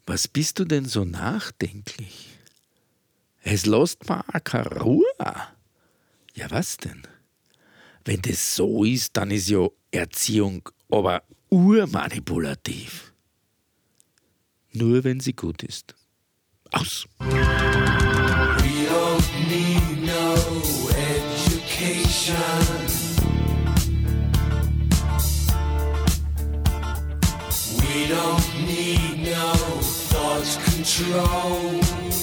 Was bist du denn so nachdenklich? Es lässt mir auch keine Ruhe. Ja, was denn? Wenn das so ist, dann ist ja Erziehung aber urmanipulativ. Nur wenn sie gut ist. Aus. We don't need no education. We don't need no thought control.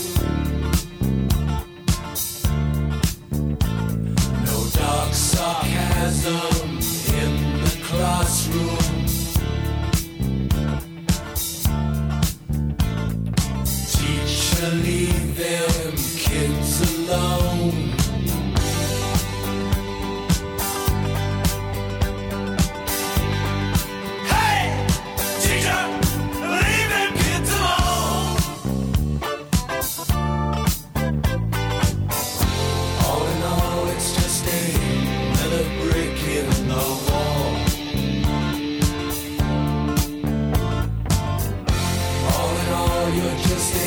No dark sarcasm in the classroom. Teacher, leave them kids alone. Hey, teacher, leave them kids alone. All in all, it's just another brick in the wall. All in all, you're just